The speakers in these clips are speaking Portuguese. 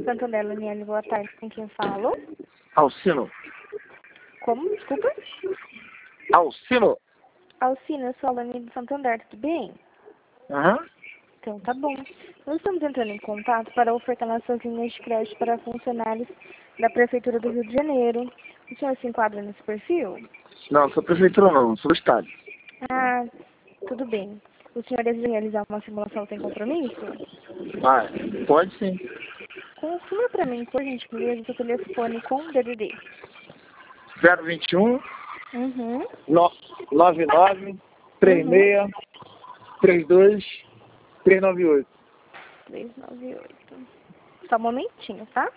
Santander, Laniele, boa tarde. Com quem falo? Alcino. Como? Desculpa? Alcino. Alcina, eu sou a Laniele do Santander, tudo bem? Aham. Então tá bom. Nós estamos entrando em contato para ofertar nossas linhas de crédito para funcionários da Prefeitura do Rio de Janeiro. O senhor se enquadra nesse perfil? Não, sou prefeitura não, sou estado. Ah, tudo bem. O senhor deseja realizar uma simulação sem compromisso? Ah, pode sim. Confirma para mim, por gentileza, seu telefone com DDD. 021 Uhum. 99 36 32 398. 398. Só um momentinho, tá?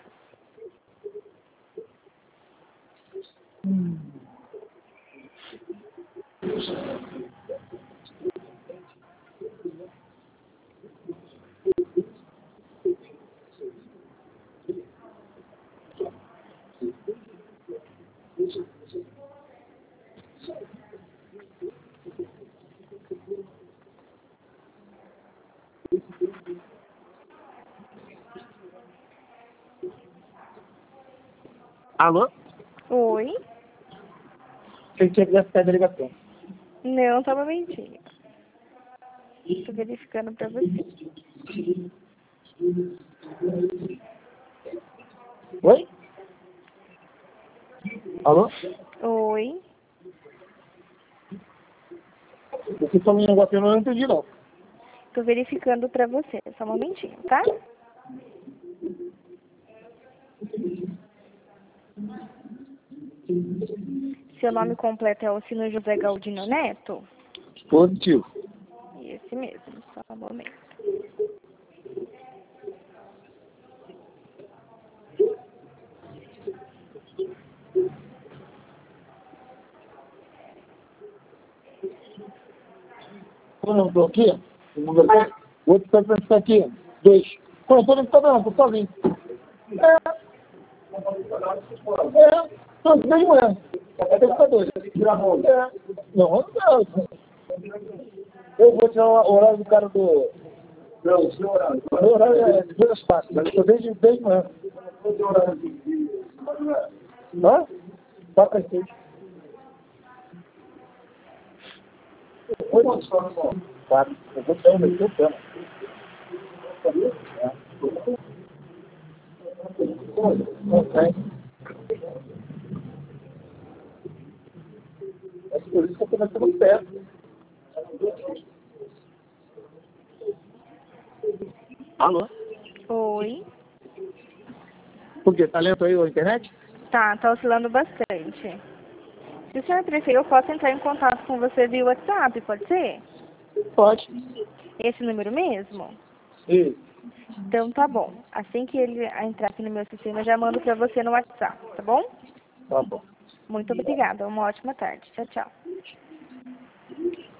Alô? Oi? Você tinha que dar a ligação. Não, só um momentinho. Tô verificando pra você. Oi? Alô? Oi? Você falou um negócio, eu não entendi não. Tô verificando pra você. Só um momentinho, tá? Seu nome completo é Alcino José Galdino Neto? Positivo. Esse mesmo, só um momento. Eu não estou aqui. O outro está aqui. 2. Pô, eu tô no computador, tô sozinho. Não, nem é. É computador. Não, não. Eu vou tirar o horário do cara do... Não, o seu horário. O meu horário é de 2 às 4, mas eu tô desde manhã. O seu horário de... Hã? 4 às 6. Oi, quantos horas são? 4. Eu vou tirar o meu tempo. É por isso que eu estou metendo perto. Alô? Oi? Por quê? Tá lento aí a internet? Tá oscilando bastante. Se o senhor preferir, eu posso entrar em contato com você via WhatsApp, pode ser? Pode. Esse número mesmo? Isso. Então tá bom. Assim que ele entrar aqui no meu sistema, eu já mando pra você no WhatsApp, tá bom? Tá bom. Muito obrigada. Uma ótima tarde. Tchau, tchau.